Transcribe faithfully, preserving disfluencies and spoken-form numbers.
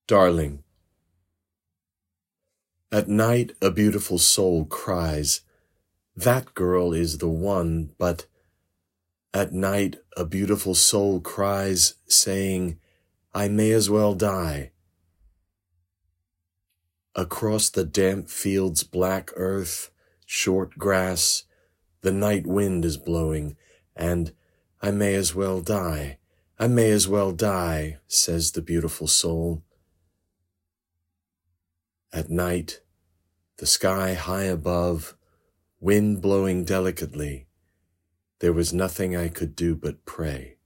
Darling. At night a beautiful soul cries, "That girl is the one," but at night a beautiful soul cries, saying, "I may as well die." Across the damp field's black earth, short grass, the night wind is blowing, and "I may as well die, I may as well die," says the beautiful soul. At night, the sky high above, wind blowing delicately, there was nothing I could do but pray.